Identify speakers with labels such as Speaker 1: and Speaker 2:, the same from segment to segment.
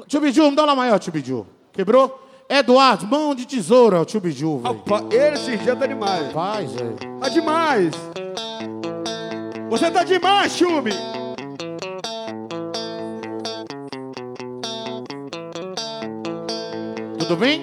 Speaker 1: Tio Biju, me dá lá maior, tio Biju. Quebrou? Eduardo, mão de tesoura, o tio Biju, velho.
Speaker 2: Ele esse dia tá demais.
Speaker 1: Paz, velho.
Speaker 2: Tá demais. Você tá demais, Chubi.
Speaker 1: Tudo bem?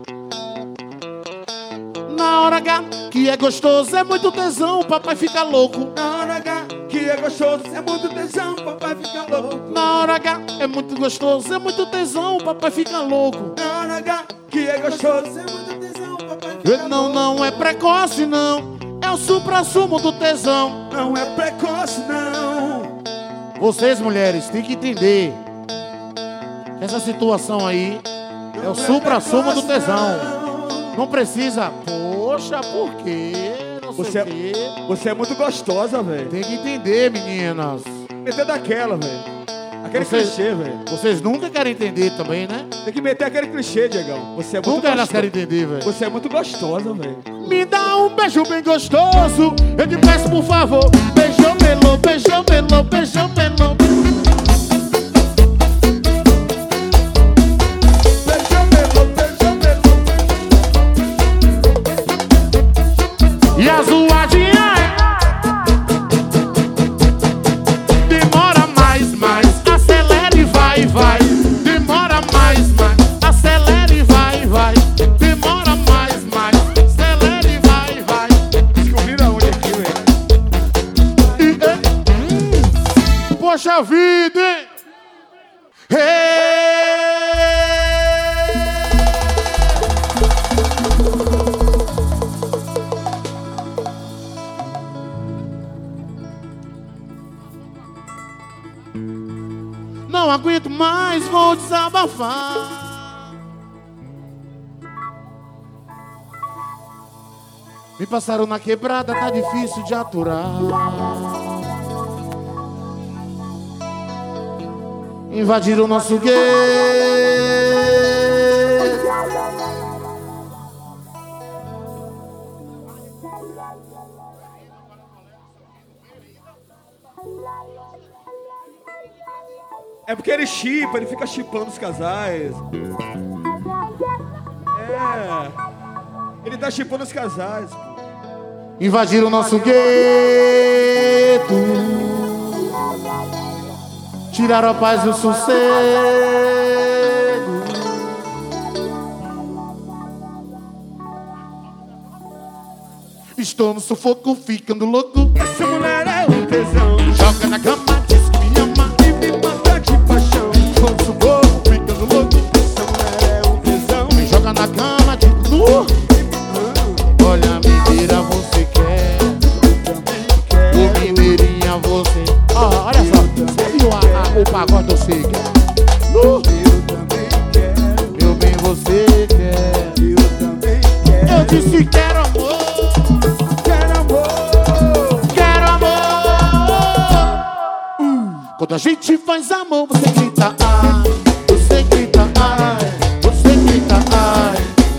Speaker 1: Na hora H, que é gostoso, é muito tesão, papai fica louco.
Speaker 2: Na hora H, que é gostoso, é muito tesão, papai fica louco.
Speaker 1: Na hora H, é muito gostoso, é muito tesão, papai fica louco.
Speaker 2: Na hora H, que é gostoso, é muito tesão, papai fica louco.
Speaker 1: Não é precoce, não. É o supra-sumo do tesão.
Speaker 2: Não é precoce, não.
Speaker 1: Vocês, mulheres, têm que entender que essa situação aí é o supra-sumo do tesão. Não precisa... Poxa, por quê? Não sei o quê.
Speaker 2: Você é muito gostosa, velho.
Speaker 1: Tem que entender, meninas.
Speaker 2: Meter daquela, velho. Aquele clichê, velho.
Speaker 1: Vocês nunca querem entender também, né?
Speaker 2: Tem que meter aquele clichê, Diegão. Você é muito
Speaker 1: nunca elas querem entender, velho.
Speaker 2: Você é muito gostosa, velho.
Speaker 1: Me dá um beijo bem gostoso. Eu te peço, por favor. Beijão, melô, beijão, melô, beijão, melô. E a zoadinha demora mais, acelera e vai, vai. Demora mais, acelera e vai, vai. Demora mais, acelera e vai, vai.
Speaker 2: Descobriram aonde aqui, velho?
Speaker 1: Poxa vida, hein? Não aguento mais, vou desabafar. Me passaram na quebrada, tá difícil de aturar. Invadiram o nosso gueto.
Speaker 2: É porque ele chipa, ele fica chipando os casais. É. Ele tá chipando os casais.
Speaker 1: Invadiram o nosso gueto. Tiraram a paz e o sossego. Estou no sufoco, ficando louco.
Speaker 2: Essa mulher é um tesão.
Speaker 1: Joga na cama, diz que me ama
Speaker 2: E me mata de paixão.
Speaker 1: Estou no sufoco, ficando louco.
Speaker 2: Essa mulher é um tesão.
Speaker 1: Me joga na cama, diz olha, mineira, você quer. Ô, mineirinha, você... olha só, você viu o pagode do Siga?
Speaker 2: Eu também quero.
Speaker 1: Meu bem, você quer.
Speaker 2: Eu também quero.
Speaker 1: Eu disse quero amor.
Speaker 2: Quero amor.
Speaker 1: Quero amor. Quando a gente faz amor, você grita ai. Você grita ai. Você grita ai.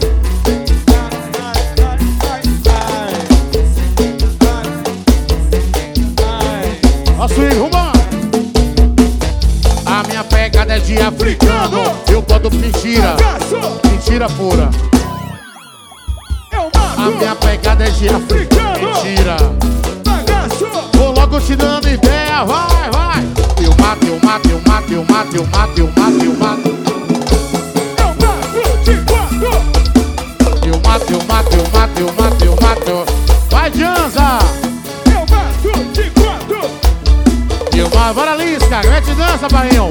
Speaker 1: A sua irmã. A minha pegada é de africano. Eu boto mentira. Mentira pura. A minha pegada é de africano. Mentira. Vou logo te dando ideia. Vai, vai. Eu mato, eu mato, eu mato, eu mato, eu mato, eu mato, eu mato. Eu mato, eu mato, eu mato, eu mato, eu mato. Vai, Janza. Eu mato, bora Lisca. Mete dança, Painho.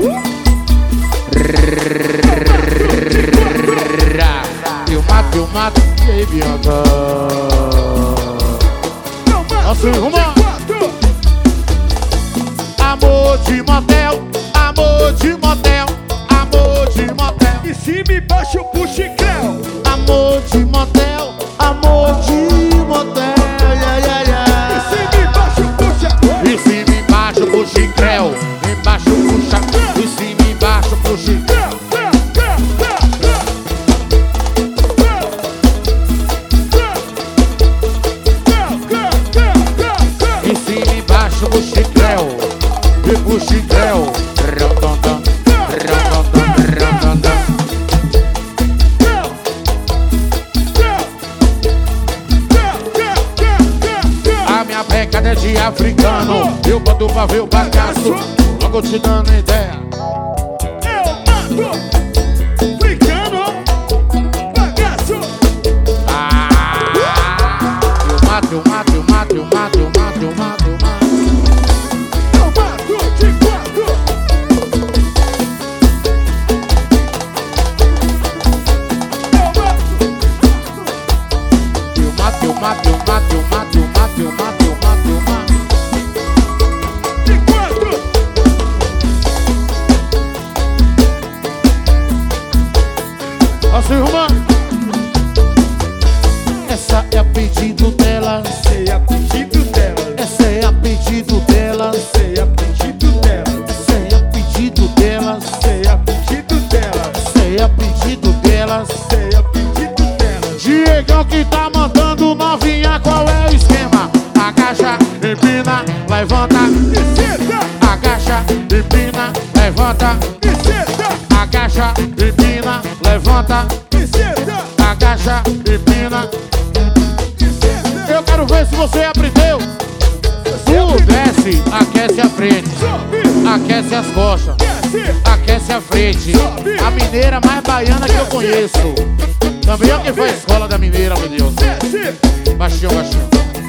Speaker 1: Eu mato. E aí, Bianca? Nosso irmão. Amor de motel, amor de motel, amor de motel.
Speaker 2: E se me baixa o puxicrel.
Speaker 1: Amor de motel, amor de motel.
Speaker 2: E se me baixa o puxicrel.
Speaker 1: E se me baixa o puxicrel. Embaixo puxa. E se me baixa o puxicrel. E se me baixa o puxicrel. E puxicrel. africano. Eu boto pra ver o bagaço, logo te dando ideia.
Speaker 2: Eu mato africano, bagaço.
Speaker 1: Eu mato, eu mato, eu mato, eu mato, eu mato, eu mato, eu mato.
Speaker 2: Eu mato de quatro.
Speaker 1: Eu mato, eu mato, eu mato, eu mato, eu mato, eu mato, eu mato, eu mato.
Speaker 2: De quatro.
Speaker 1: Ó, sua irmã. Essa é a pedido dela.
Speaker 2: Sei a pedido dela.
Speaker 1: Essa é a pedido dela.
Speaker 2: Sei a pedido dela.
Speaker 1: Essa é a pedido dela.
Speaker 2: Sei a pedido dela.
Speaker 1: Essa é a pedido dela.
Speaker 2: Sei a pedido dela.
Speaker 1: Diegão que tá mandando novinha, qual é o esquema? Agacha, empina, levanta.
Speaker 2: E senta.
Speaker 1: Agacha, empina, levanta.
Speaker 2: E senta.
Speaker 1: Agacha, empina, levanta.
Speaker 2: E senta.
Speaker 1: Agacha, empina.
Speaker 2: E senta.
Speaker 1: Eu quero ver se você aprendeu. Tu desce, aquece a frente,
Speaker 2: Sobe.
Speaker 1: aquece as costas,
Speaker 2: Desce.
Speaker 1: aquece a frente. A mineira mais baiana que eu conheço. Também é quem foi a escola da mineira, meu Deus.
Speaker 2: Desce.
Speaker 1: Baixinho, baixinho.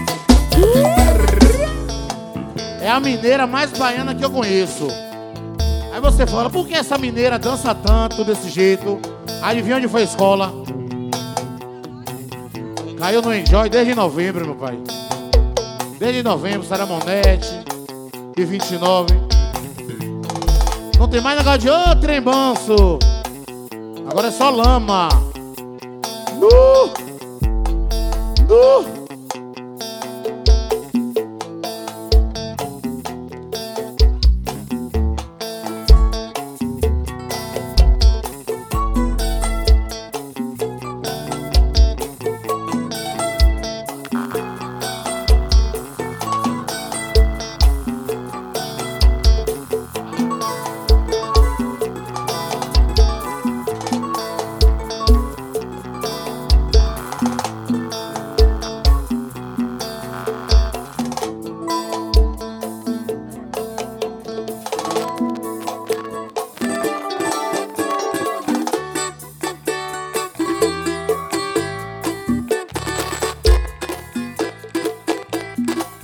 Speaker 1: É a mineira mais baiana que eu conheço. Aí você fala, por que essa mineira dança tanto desse jeito? Adivinha onde foi a escola? Caiu no Enjoy desde novembro, meu pai. Desde novembro, Saramonete, de 29. Não tem mais negócio de ô trem banço. Agora é só lama.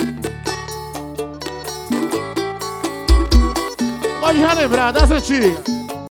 Speaker 1: Pode já lembrar das antigas.